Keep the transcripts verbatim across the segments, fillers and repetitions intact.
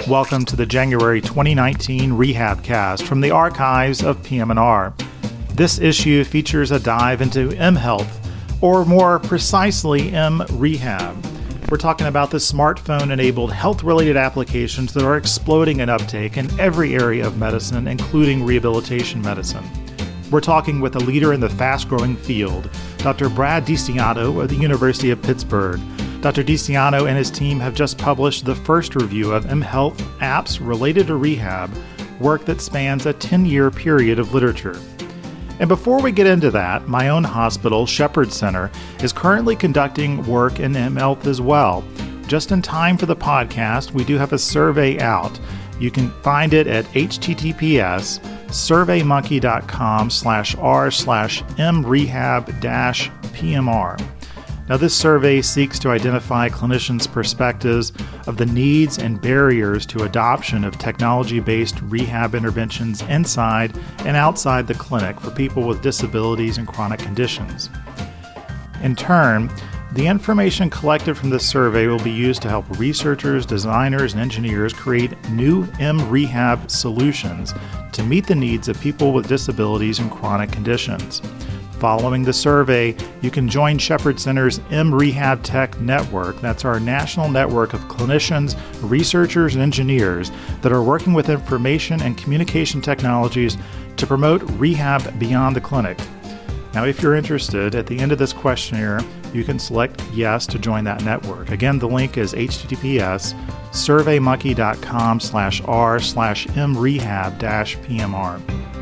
Welcome to the January twenty nineteen Rehab Cast from the archives of P M N R. This issue features a dive into mHealth, or more precisely, mRehab. We're talking about the smartphone-enabled health-related applications that are exploding in uptake in every area of medicine, including rehabilitation medicine. We're talking with a leader in the fast-growing field, Doctor Brad DiCiano of the University of Pittsburgh. Doctor DiCiano and his team have just published the first review of mHealth apps related to rehab, work that spans a ten-year period of literature. And before we get into that, my own hospital, Shepherd Center, is currently conducting work in mHealth as well. Just in time for the podcast, we do have a survey out. You can find it at https surveymonkey.com slash r slash mrehab dash pmr. Now, this survey seeks to identify clinicians' perspectives of the needs and barriers to adoption of technology-based rehab interventions inside and outside the clinic for people with disabilities and chronic conditions. In turn, the information collected from this survey will be used to help researchers, designers, and engineers create new mRehab solutions to meet the needs of people with disabilities and chronic conditions. Following the survey, you can join Shepherd Center's mRehab Tech Network. That's our national network of clinicians, researchers, and engineers that are working with information and communication technologies to promote rehab beyond the clinic. Now, if you're interested, at the end of this questionnaire, you can select yes to join that network. Again, the link is https surveymonkey.com slash r slash mrehab dash pmr.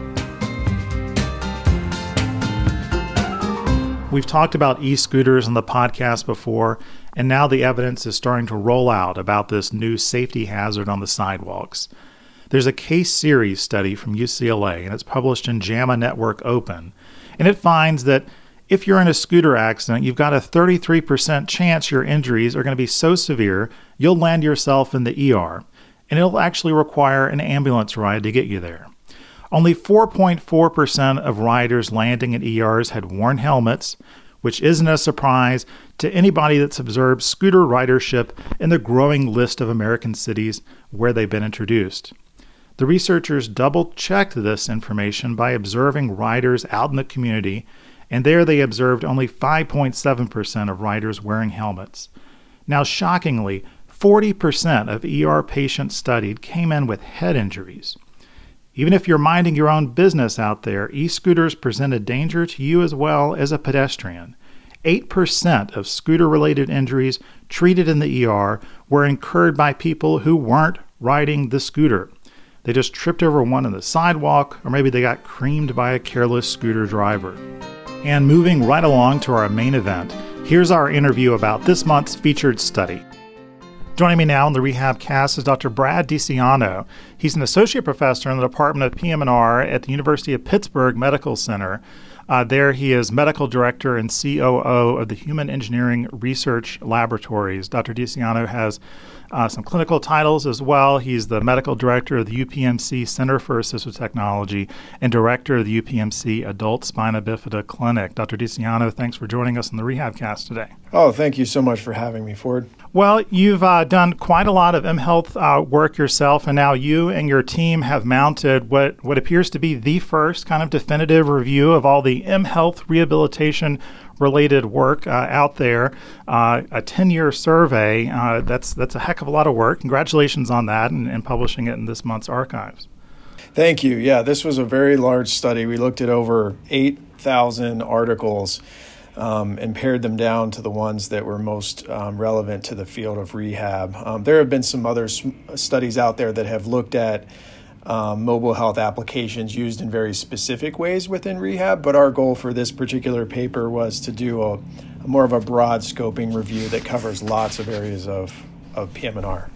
We've talked about e-scooters on the podcast before, and now the evidence is starting to roll out about this new safety hazard on the sidewalks. There's a case series study from U C L A, and it's published in JAMA Network Open, and it finds that if you're in a scooter accident, you've got a thirty-three percent chance your injuries are going to be so severe, you'll land yourself in the E R, and it'll actually require an ambulance ride to get you there. Only four point four percent of riders landing in E Rs had worn helmets, which isn't a surprise to anybody that's observed scooter ridership in the growing list of American cities where they've been introduced. The researchers double-checked this information by observing riders out in the community, and there they observed only five point seven percent of riders wearing helmets. Now, shockingly, forty percent of E R patients studied came in with head injuries. Even if you're minding your own business out there, e-scooters present a danger to you as well as a pedestrian. eight percent of scooter-related injuries treated in the E R were incurred by people who weren't riding the scooter. They just tripped over one on the sidewalk, or maybe they got creamed by a careless scooter driver. And moving right along to our main event, here's our interview about this month's featured study. Joining me now in the Rehab Cast is Doctor Brad DiCiano. He's an associate professor in the Department of P M N R at the University of Pittsburgh Medical Center. Uh, there he is medical director and C O O of the Human Engineering Research Laboratories. Doctor DiCiano has uh, some clinical titles as well. He's the medical director of the U P M C Center for Assistive Technology and director of the U P M C Adult Spina Bifida Clinic. Doctor DiCiano, thanks for joining us on the Rehab Cast today. Oh, thank you so much for having me, Ford. Well, you've uh, done quite a lot of mHealth uh, work yourself, and now you and your team have mounted what, what appears to be the first kind of definitive review of all the mHealth rehabilitation-related work uh, out there. Uh, a ten-year survey, uh, that's that's a heck of a lot of work. Congratulations on that and, and publishing it in this month's archives. Thank you. Yeah, this was a very large study. We looked at over eight thousand articles Um, and pared them down to the ones that were most um, relevant to the field of rehab. Um, there have been some other sm- studies out there that have looked at um, mobile health applications used in very specific ways within rehab, but our goal for this particular paper was to do a, a more of a broad scoping review that covers lots of areas of, of P M N R.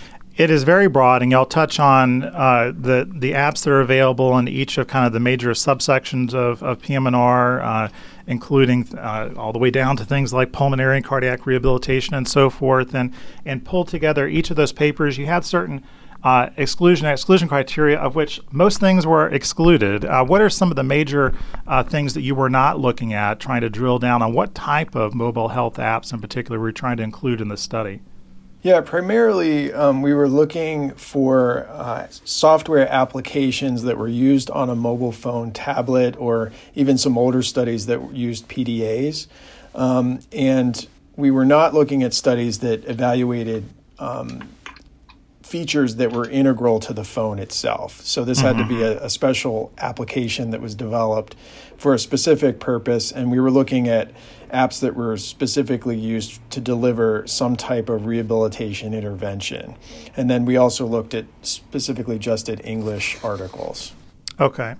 It is very broad, and y'all touch on uh, the the apps that are available in each of kind of the major subsections of, of P M N R, uh, including uh, all the way down to things like pulmonary and cardiac rehabilitation and so forth, and and pull together each of those papers. You had certain uh, exclusion and exclusion criteria, of which most things were excluded. Uh, what are some of the major uh, things that you were not looking at, trying to drill down on what type of mobile health apps in particular we're trying to include in the study? Yeah, primarily um, we were looking for uh, software applications that were used on a mobile phone, tablet, or even some older studies that used P D As. Um, and we were not looking at studies that evaluated um, features that were integral to the phone itself. So this mm-hmm. had to be a, a special application that was developed for a specific purpose, and we were looking at apps that were specifically used to deliver some type of rehabilitation intervention. And then we also looked at specifically just at English articles. Okay.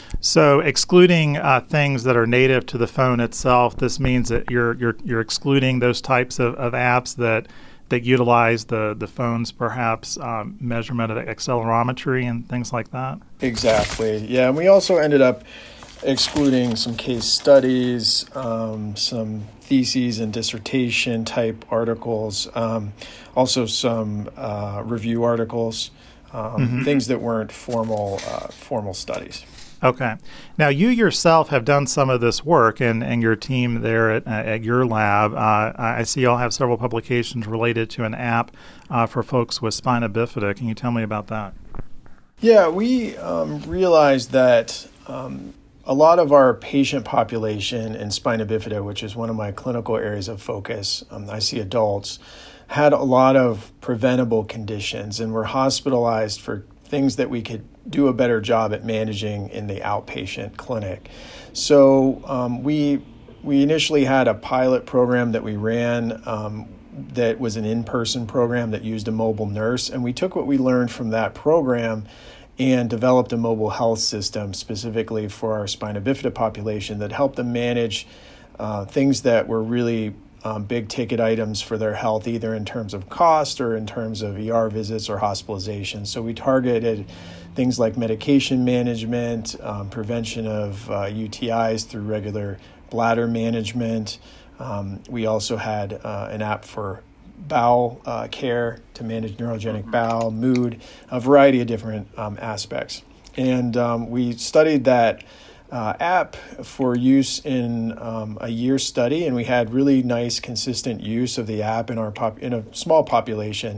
So excluding uh, things that are native to the phone itself, this means that you're you're you're excluding those types of, of apps that that utilize the, the phone's perhaps um, measurement of accelerometry and things like that? Exactly. Yeah, and we also ended up excluding some case studies, um, some theses and dissertation type articles, um, also some uh, review articles, um, mm-hmm. things that weren't formal uh, formal studies. Okay. Now, you yourself have done some of this work, and, and your team there at, at your lab. Uh, I see you all have several publications related to an app uh, for folks with spina bifida. Can you tell me about that? Yeah, we um, realized that um, a lot of our patient population in spina bifida, which is one of my clinical areas of focus, um, I see adults, had a lot of preventable conditions and were hospitalized for things that we could do a better job at managing in the outpatient clinic. So um, we we initially had a pilot program that we ran um, that was an in-person program that used a mobile nurse, and we took what we learned from that program and developed a mobile health system specifically for our spina bifida population that helped them manage uh, things that were really Um, big ticket items for their health, either in terms of cost or in terms of E R visits or hospitalization. So we targeted things like medication management, um, prevention of uh, U T Is through regular bladder management. Um, we also had uh, an app for bowel uh, care to manage neurogenic bowel, mood, a variety of different um, aspects. And um, we studied that Uh, app for use in um, a year study, and we had really nice, consistent use of the app in our pop- in a small population,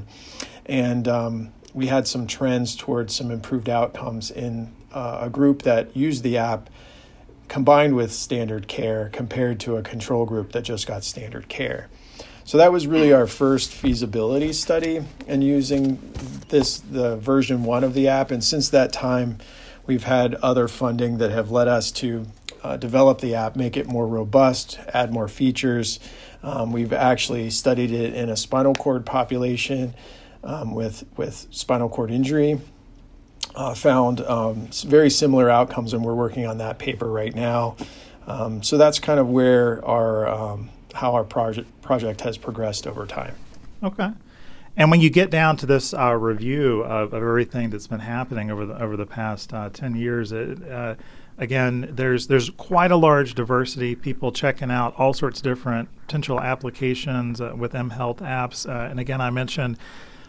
and um, we had some trends towards some improved outcomes in uh, a group that used the app combined with standard care compared to a control group that just got standard care. So that was really our first feasibility study in using this the version one of the app, and since that time, we've had other funding that have led us to uh, develop the app, make it more robust, add more features. Um, we've actually studied it in a spinal cord population um, with, with spinal cord injury, uh, found um, very similar outcomes, and we're working on that paper right now. Um, so that's kind of where our um, how our project project has progressed over time. Okay. And when you get down to this uh, review of, of everything that's been happening over the over the past uh, ten years, it, uh, again, there's there's quite a large diversity. People checking out all sorts of different potential applications uh, with mHealth apps. Uh, and again, I mentioned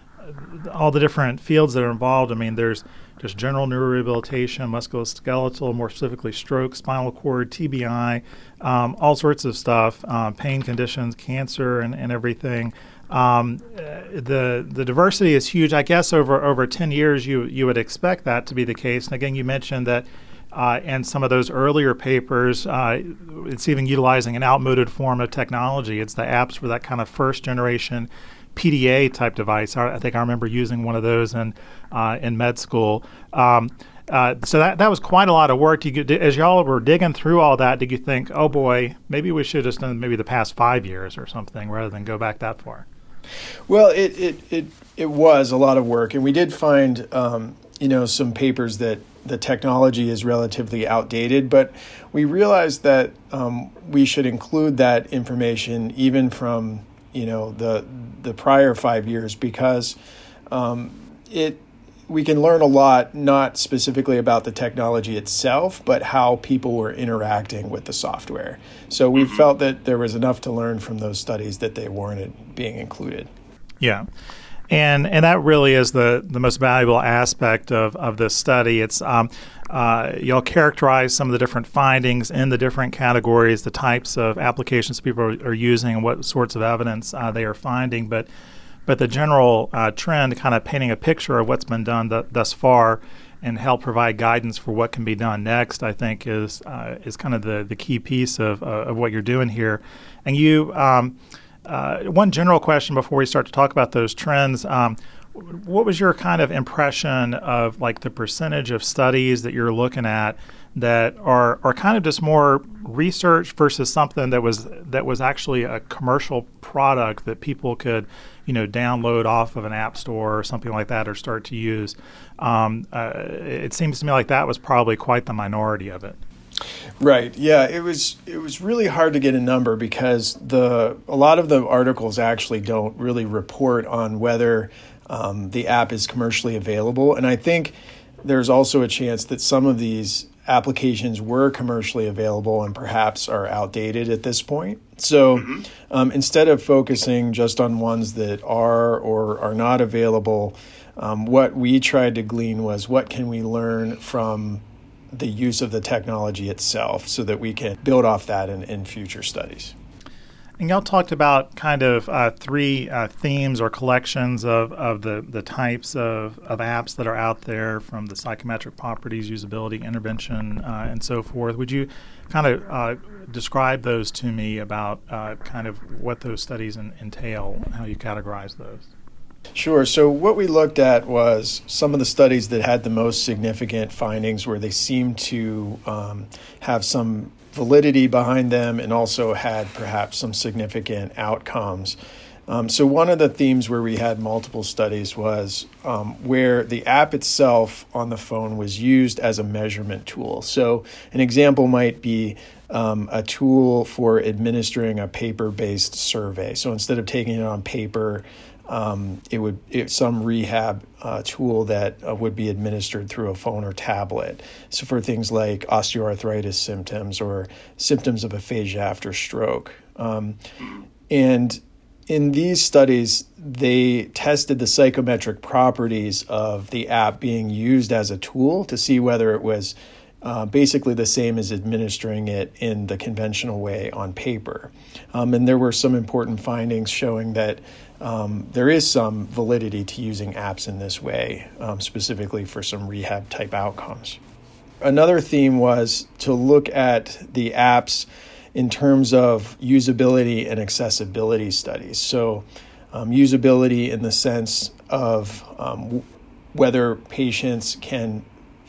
all the different fields that are involved. I mean, there's just general neurorehabilitation, musculoskeletal, more specifically stroke, spinal cord, T B I, um, all sorts of stuff, uh, pain conditions, cancer, and, and everything. Um, the the diversity is huge. I guess over over ten years, you you would expect that to be the case. And again, you mentioned that uh, in some of those earlier papers, uh, it's even utilizing an outmoded form of technology. It's the apps for that kind of first generation P D A type device. I, I think I remember using one of those in uh, in med school. Um, uh, so that that was quite a lot of work. You, as y'all were digging through all that, did you think, oh boy, maybe we should have just done maybe the past five years or something rather than go back that far? Well, it, it, it, it was a lot of work, and we did find, um, you know, some papers that the technology is relatively outdated, but we realized that um, we should include that information even from, you know, the the prior five years because um, it we can learn a lot, not specifically about the technology itself, but how people were interacting with the software. So we felt that there was enough to learn from those studies that they warranted being included. Yeah. And and that really is the, the most valuable aspect of, of this study. It's um, uh, you'll characterize some of the different findings in the different categories, the types of applications people are, are using, and what sorts of evidence uh, they are finding. But but the general uh, trend, kind of painting a picture of what's been done th- thus far, and help provide guidance for what can be done next, I think is uh, is kind of the the key piece of uh, of what you're doing here. And you, um, uh, one general question before we start to talk about those trends. Um, What was your kind of impression of like the percentage of studies that you're looking at that are, are kind of just more research versus something that was that was actually a commercial product that people could, you know, download off of an app store or something like that or start to use? Um, uh, it seems to me like that was probably quite the minority of it. Right. Yeah. It was. It was really hard to get a number because the a lot of the articles actually don't really report on whether um, the app is commercially available, and I think there's also a chance that some of these applications were commercially available and perhaps are outdated at this point. So mm-hmm. um, instead of focusing just on ones that are or are not available, um, what we tried to glean was what can we learn from the use of the technology itself so that we can build off that in, in future studies. And y'all talked about kind of uh, three uh, themes or collections of, of the, the types of, of apps that are out there, from the psychometric properties, usability, intervention, uh, and so forth. Would you kind of uh, describe those to me about uh, kind of what those studies in, entail, how you categorize those? Sure. So what we looked at was some of the studies that had the most significant findings where they seemed to um, have some validity behind them and also had perhaps some significant outcomes. Um, so one of the themes where we had multiple studies was um, where the app itself on the phone was used as a measurement tool. So an example might be um, a tool for administering a paper-based survey. So instead of taking it on paper, Um, it would it, some rehab uh, tool that uh, would be administered through a phone or tablet. So for things like osteoarthritis symptoms or symptoms of aphasia after stroke. Um, and in these studies, they tested the psychometric properties of the app being used as a tool to see whether it was uh, basically the same as administering it in the conventional way on paper. Um, and there were some important findings showing that Um, there is some validity to using apps in this way, um, specifically for some rehab type outcomes. Another theme was to look at the apps in terms of usability and accessibility studies. So um, usability in the sense of um, whether patients can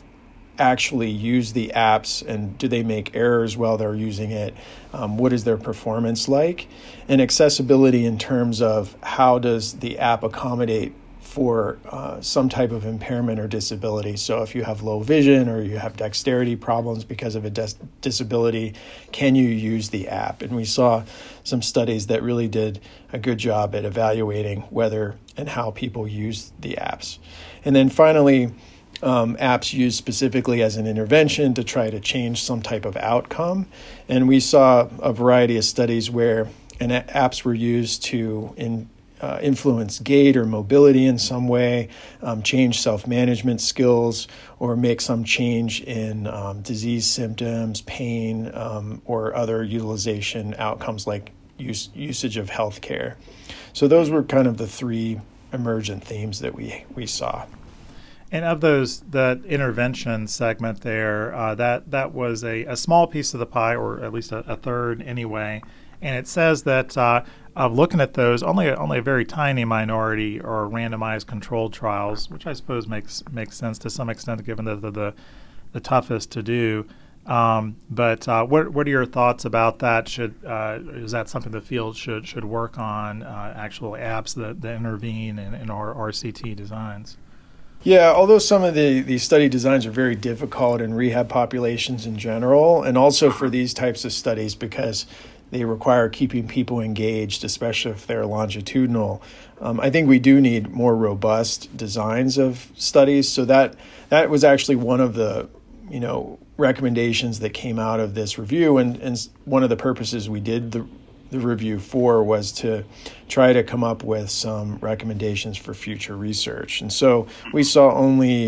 actually use the apps and do they make errors while they're using it? Um, what is their performance like? And accessibility in terms of how does the app accommodate for uh, some type of impairment or disability. So if you have low vision or you have dexterity problems because of a dis- disability, can you use the app? And we saw some studies that really did a good job at evaluating whether and how people use the apps. And then finally, Um, apps used specifically as an intervention to try to change some type of outcome. And we saw a variety of studies where an a- apps were used to in, uh, influence gait or mobility in some way, um, change self-management skills, or make some change in um, disease symptoms, pain, um, or other utilization outcomes like use, usage of healthcare. So those were kind of the three emergent themes that we, we saw. And of those, that intervention segment there, uh, that that was a, a small piece of the pie, or at least a, a third anyway. And it says that uh, of looking at those, only a, only a very tiny minority are randomized controlled trials, which I suppose makes makes sense to some extent, given that they're the the toughest to do. Um, but uh, what what are your thoughts about that? Should uh, is that something the field should should work on? Uh, actual apps that, that intervene in, in our R C T designs. Yeah, although some of the, the study designs are very difficult in rehab populations in general, and also for these types of studies because they require keeping people engaged, especially if they're longitudinal. Um, I think we do need more robust designs of studies. So that that was actually one of the, you know, recommendations that came out of this review, and, and one of the purposes we did the the review for was to try to come up with some recommendations for future research. And so we saw only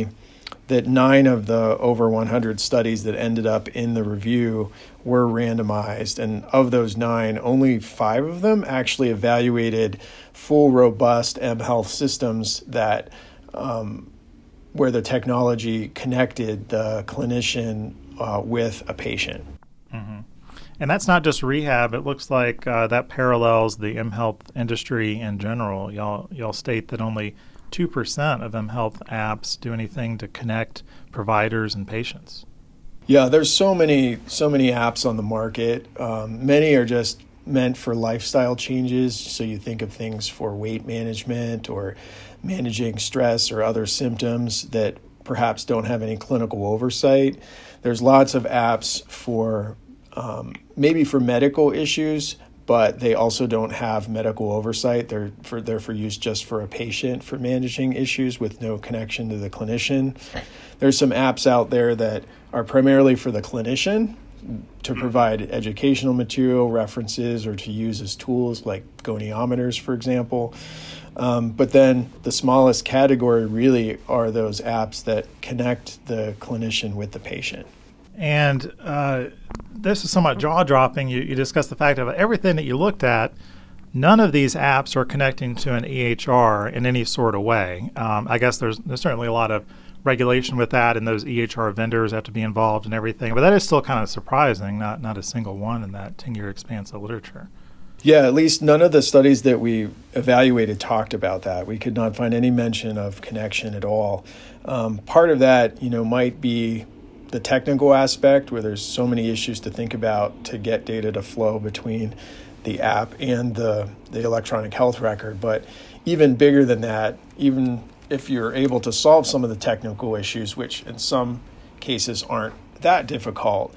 that nine of the over one hundred studies that ended up in the review were randomized. And of those nine, only five of them actually evaluated full, robust mHealth systems that um, where the technology connected the clinician uh, with a patient. Mm-hmm. And that's not just rehab. It looks like uh, that parallels the mHealth industry in general. Y'all, y'all state that only two percent of mHealth apps do anything to connect providers and patients. Yeah, there's so many so many apps on the market. Um, many are just meant for lifestyle changes. So you think of things for weight management or managing stress or other symptoms that perhaps don't have any clinical oversight. There's lots of apps for um, maybe for medical issues, but they also don't have medical oversight. They're for they're for use just for a patient for managing issues with no connection to the clinician. There's some apps out there that are primarily for the clinician to provide educational material, references, or to use as tools like goniometers, for example. Um, but then the smallest category really are those apps that connect the clinician with the patient. And uh, this is somewhat jaw-dropping. You, you discussed the fact of everything that you looked at, none of these apps are connecting to an E H R in any sort of way. Um, I guess there's, there's certainly a lot of regulation with that, and those E H R vendors have to be involved and everything. But that is still kind of surprising, not, not a single one in that ten-year expanse of literature. Yeah, at least none of the studies that we evaluated talked about that. We could not find any mention of connection at all. Um, part of that, you know, might be the technical aspect where there's so many issues to think about to get data to flow between the app and the, the electronic health record. But even bigger than that, even if you're able to solve some of the technical issues, which in some cases aren't that difficult,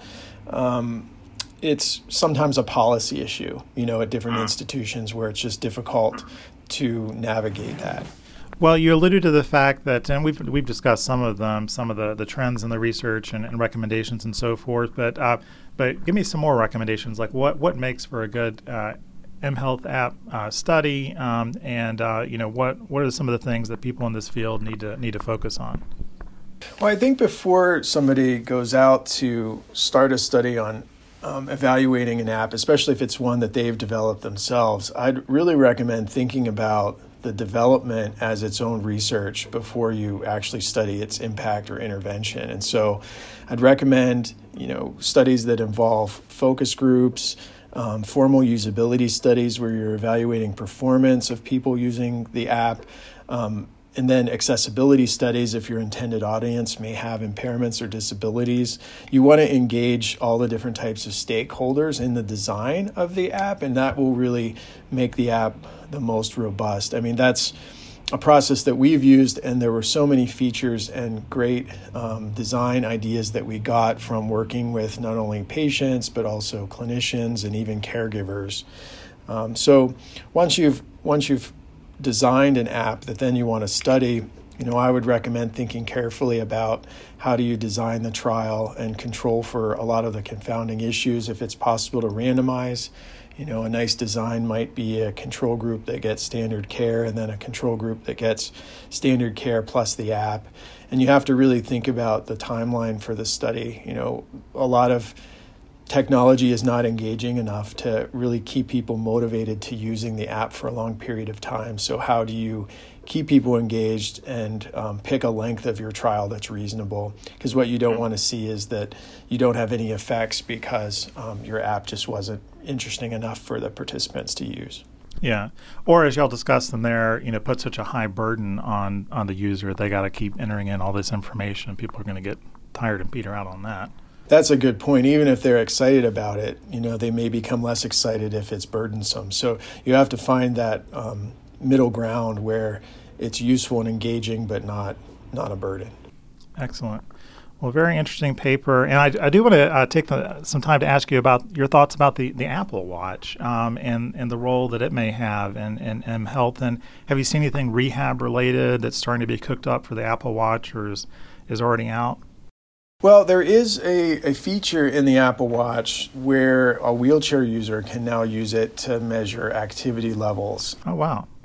um, it's sometimes a policy issue, you know, at different institutions where it's just difficult to navigate that. Well, you alluded to the fact that, and we've we've discussed some of them, some of the, the trends in the research and, and recommendations and so forth. But uh, but give me some more recommendations. Like what, what makes for a good uh, mHealth app uh, study, um, and uh, you know what what are some of the things that people in this field need to need to focus on? Well, I think before somebody goes out to start a study on um, evaluating an app, especially if it's one that they've developed themselves, I'd really recommend thinking about the development as its own research before you actually study its impact or intervention. And so I'd recommend, you know, studies that involve focus groups, um, formal usability studies where you're evaluating performance of people using the app, um, and then accessibility studies if your intended audience may have impairments or disabilities. You want to engage all the different types of stakeholders in the design of the app, and that will really make the app the most robust. I mean, that's a process that we've used, and there were so many features and great um, design ideas that we got from working with not only patients, but also clinicians and even caregivers. Um, so once you've once you've designed an app that then you want to study, you know, I would recommend thinking carefully about how do you design the trial and control for a lot of the confounding issues. If it's possible to randomize, you know, a nice design might be a control group that gets standard care and then a control group that gets standard care plus the app. And you have to really think about the timeline for the study. You know, a lot of technology is not engaging enough to really keep people motivated to using the app for a long period of time. So how do you keep people engaged and um, pick a length of your trial that's reasonable? Because what you don't want to see is that you don't have any effects because um, your app just wasn't interesting enough for the participants to use. Yeah. Or as y'all discussed in there, you know, put such a high burden on, on the user. They got to keep entering in all this information. People are going to get tired and peter out on that. That's a good point. Even if they're excited about it, you know, they may become less excited if it's burdensome. So you have to find that um, middle ground where it's useful and engaging, but not not a burden. Excellent. Well, very interesting paper. And I, I do want to uh, take the, some time to ask you about your thoughts about the, the Apple Watch um, and, and the role that it may have in, in, in health. And have you seen anything rehab related that's starting to be cooked up for the Apple Watch or is, is already out? Well, there is a, a feature in the Apple Watch where a wheelchair user can now use it to measure activity levels. Oh, wow.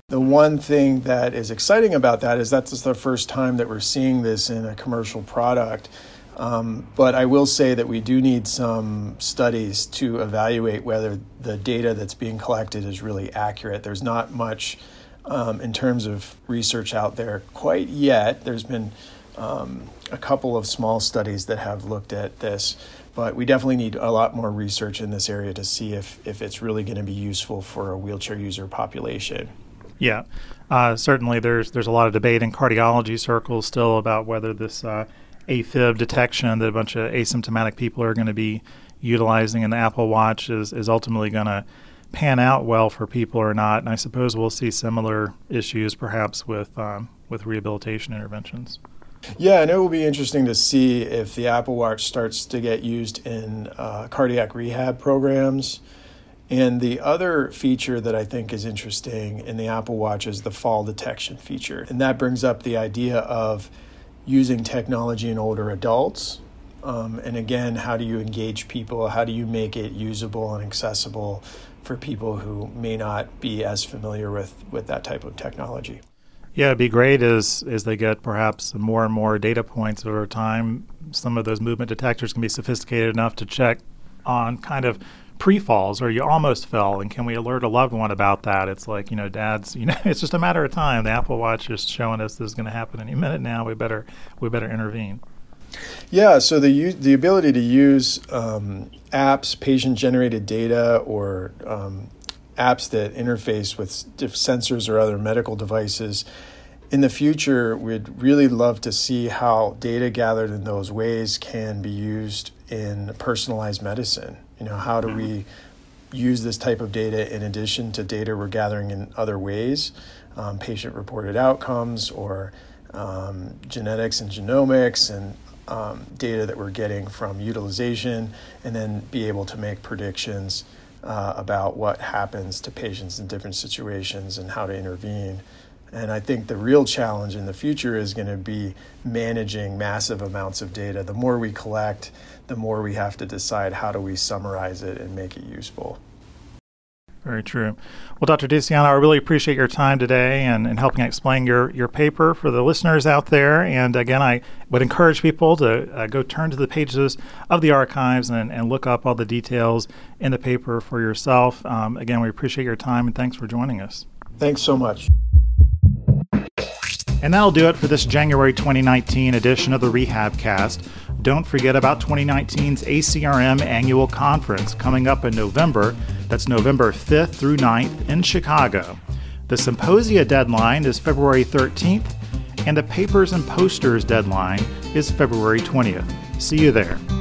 The one thing that is exciting about that is that's the first time that we're seeing this in a commercial product. Um, but I will say that we do need some studies to evaluate whether the data that's being collected is really accurate. There's not much um, in terms of research out there quite yet. There's been um, a couple of small studies that have looked at this, but we definitely need a lot more research in this area to see if, if it's really going to be useful for a wheelchair user population. Yeah, uh, certainly there's there's a lot of debate in cardiology circles still about whether this uh, AFib detection that a bunch of asymptomatic people are going to be utilizing in the Apple Watch is, is ultimately going to pan out well for people or not. And I suppose we'll see similar issues perhaps with um, with rehabilitation interventions. Yeah, and it will be interesting to see if the Apple Watch starts to get used in uh, cardiac rehab programs. And the other feature that I think is interesting in the Apple Watch is the fall detection feature. And that brings up the idea of using technology in older adults. Um, and again, how do you engage people? How do you make it usable and accessible for people who may not be as familiar with, with that type of technology? Yeah, it'd be great as, as they get perhaps more and more data points over time. Some of those movement detectors can be sophisticated enough to check on kind of pre-falls or you almost fell, and can we alert a loved one about that? It's like, you know, dads, you know, it's just a matter of time. The Apple Watch is showing us this is going to happen any minute now. We better we better intervene. Yeah, so the the ability to use um, apps, patient-generated data, or um, apps that interface with sensors or other medical devices, in the future, we'd really love to see how data gathered in those ways can be used in personalized medicine. You know, how do we use this type of data in addition to data we're gathering in other ways, um, patient-reported outcomes or um, genetics and genomics and um, data that we're getting from utilization, and then be able to make predictions uh, about what happens to patients in different situations and how to intervene. And I think the real challenge in the future is going to be managing massive amounts of data. The more we collect, the more we have to decide how do we summarize it and make it useful. Very true. Well, Doctor DeCiano, I really appreciate your time today and, and helping explain your, your paper for the listeners out there. And again, I would encourage people to uh, go turn to the pages of the archives and, and look up all the details in the paper for yourself. Um, again, we appreciate your time and thanks for joining us. Thanks so much. And that'll do it for this January twenty nineteen edition of the RehabCast. Don't forget about twenty nineteen's A C R M Annual Conference coming up in November. That's November fifth through ninth in Chicago. The symposia deadline is February thirteenth, and the papers and posters deadline is February twentieth. See you there.